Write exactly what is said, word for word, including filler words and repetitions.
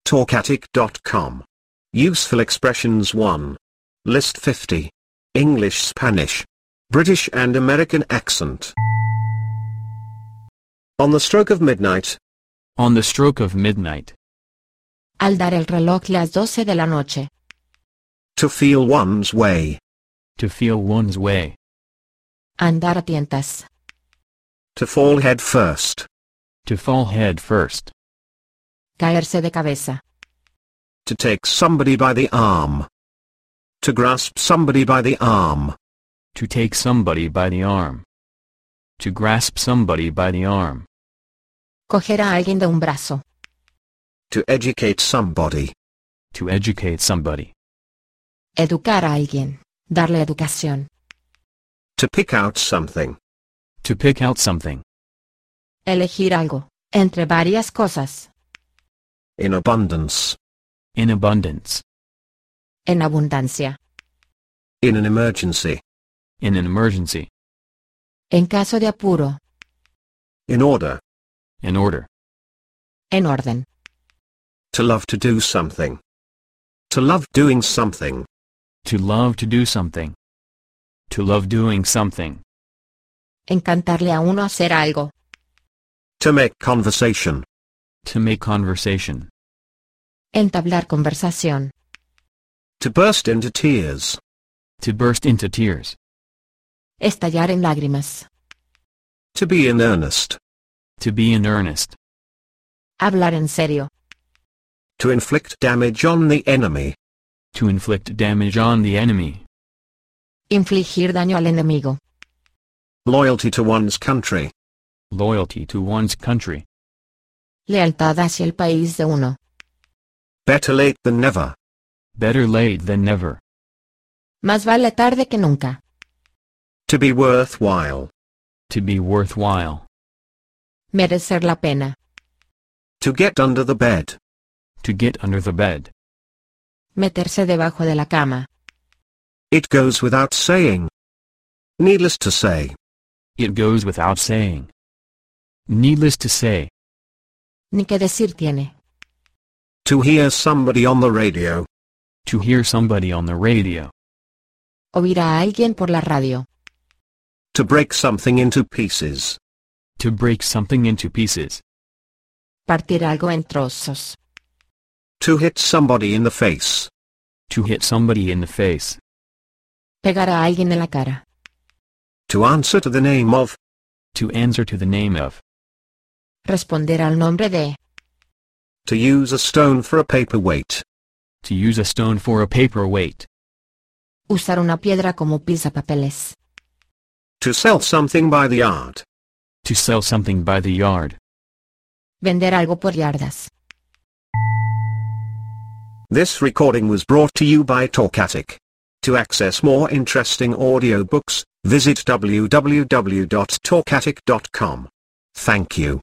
talkatic dot com. Useful expressions one. List fifty. English, Spanish, British and American accent. On the stroke of midnight. On the stroke of midnight. Al dar el reloj las doce de la noche. To feel one's way. To feel one's way. Andar a tientas. To fall head first. To fall head first. Caerse de cabeza. To take somebody by the arm. To grasp somebody by the arm. To take somebody by the arm. To grasp somebody by the arm. Coger a alguien de un brazo. To educate somebody. To educate somebody. Educar a alguien. Darle educación. To pick out something. To pick out something. Elegir algo. Entre varias cosas. In abundance. In abundance. En abundancia. In an emergency. In an emergency. En caso de apuro. In order. In order. En orden. To love to do something. To love doing something. To love to do something. To love doing something. Encantarle a uno hacer algo. To make conversation. To make conversation. Entablar conversación. To burst into tears. To burst into tears. Estallar en lágrimas. To be in earnest. To be in earnest. Hablar en serio. To inflict damage on the enemy. To inflict damage on the enemy. Infligir daño al enemigo. Loyalty to one's country. Loyalty to one's country. Lealtad hacia el país de uno. Better late than never. Better late than never. Más vale tarde que nunca. To be worthwhile. To be worthwhile. Merecer la pena. To get under the bed. To get under the bed. Meterse debajo de la cama. It goes without saying. Needless to say. It goes without saying. Needless to say. Ni que decir tiene. To hear somebody on the radio. To hear somebody on the radio. Oír a alguien por la radio. To break something into pieces. To break something into pieces. Partir algo en trozos. To hit somebody in the face. To hit somebody in the face. Pegar a alguien en la cara. To answer to the name of. To answer to the name of. Responder al nombre de. To use a stone for a paperweight. To use a stone for a paperweight. Usar una piedra como pisapapeles. To sell something by the yard. To sell something by the yard. Vender algo por yardas. This recording was brought to you by Talkatic. To access more interesting audiobooks, visit w w w dot talkatic dot com. Thank you.